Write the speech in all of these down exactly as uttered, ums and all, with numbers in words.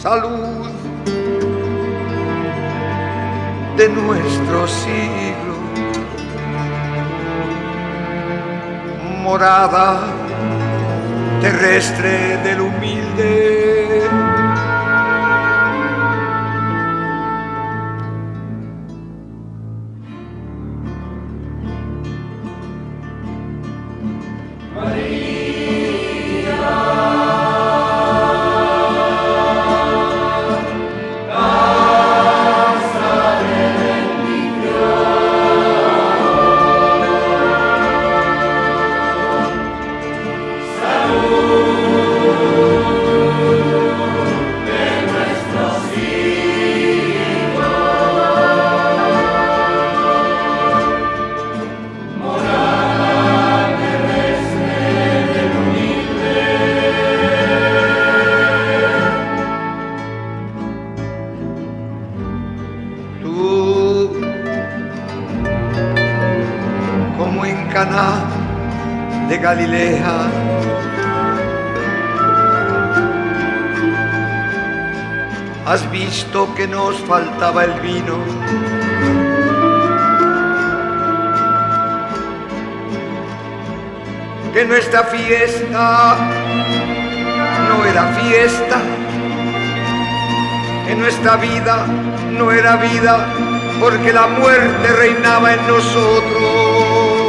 salud de nuestro siglo, morada terrestre del humilde. Caná de Galilea, has visto que nos faltaba el vino, que nuestra fiesta no era fiesta, que nuestra vida no era vida, porque la muerte reinaba en nosotros.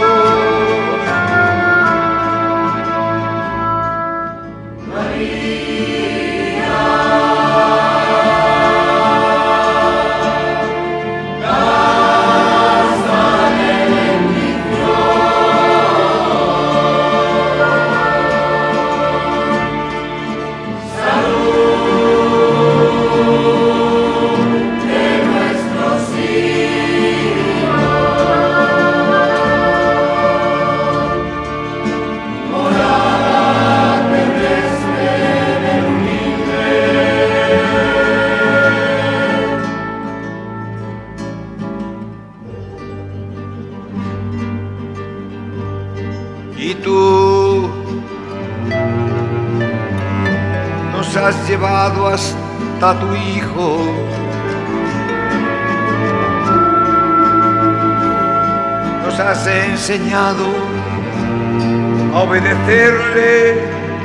Y tú nos has llevado hasta tu hijo, nos has enseñado a obedecerle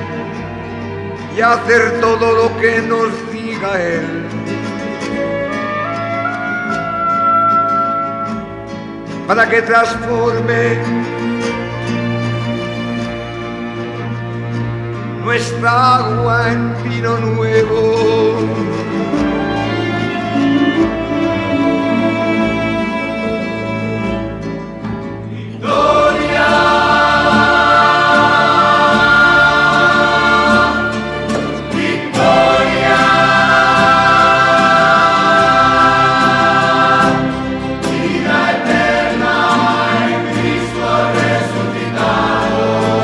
y a hacer todo lo que nos diga él. Para que transforme nuestra agua en vino nuevo. Victoria, victoria, vida eterna en Cristo resucitado.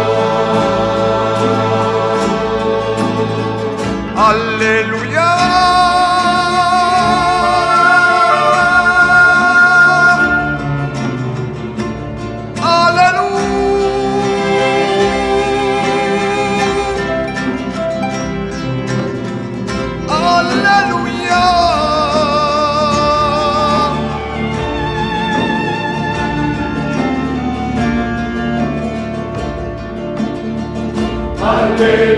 Aleluya. Aleluya. Aleluya. Aleluya.